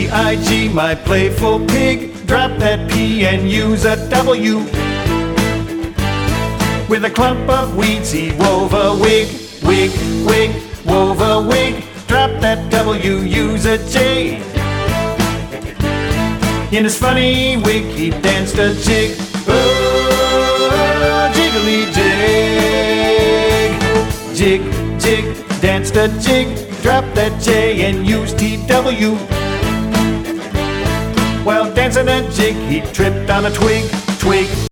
P-I-G, my playful pig. Drop that P and use a W. With a clump of weeds he wove a wig, wig, wig, wove a wig. Drop that W, use a J. In his funny wig he danced a jig. Oh, jiggly jig. Jig, jig, danced a jig. Drop that J and use TW. While dancing a jig he tripped on a twig, twig.